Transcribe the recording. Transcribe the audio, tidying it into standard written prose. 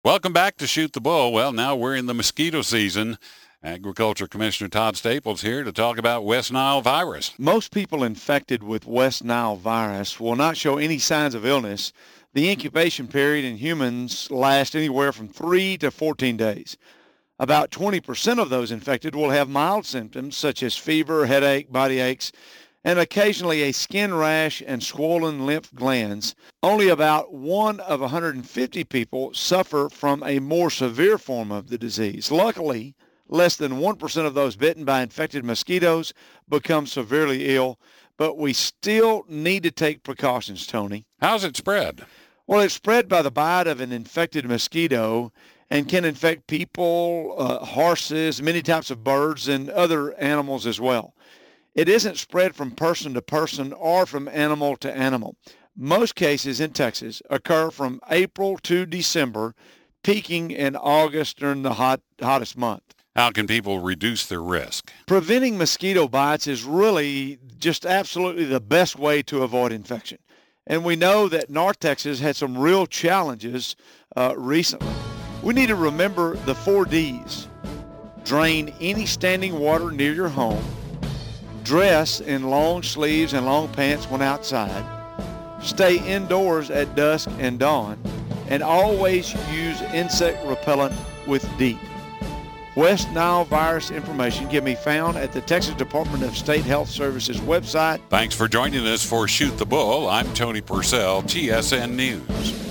Welcome back to Shoot the Bull. Well, now we're in the mosquito season. Agriculture Commissioner Todd Staples here to talk about West Nile virus. Most people infected with West Nile virus will not show any signs of illness. The incubation period in humans lasts anywhere from 3 to 14 days. About 20% of those infected will have mild symptoms such as fever, headache, body aches, and occasionally a skin rash and swollen lymph glands. Only about 1 of 150 people suffer from a more severe form of the disease. Luckily, less than 1% of those bitten by infected mosquitoes become severely ill, but we still need to take precautions, Tony. How's it spread? Well, it's spread by the bite of an infected mosquito and can infect people, horses, many types of birds, and other animals as well. It isn't spread from person to person or from animal to animal. Most cases in Texas occur from April to December, peaking in August during the hottest month. How can people reduce their risk? Preventing mosquito bites is really just absolutely the best way to avoid infection. And we know that North Texas had some real challenges recently. We need to remember the 4 Ds. Drain any standing water near your home. Dress in long sleeves and long pants when outside. Stay indoors at dusk and dawn. And always use insect repellent with DEET. West Nile virus information can be found at the Texas Department of State Health Services website. Thanks for joining us for Shoot the Bull. I'm Tony Purcell, TSN News.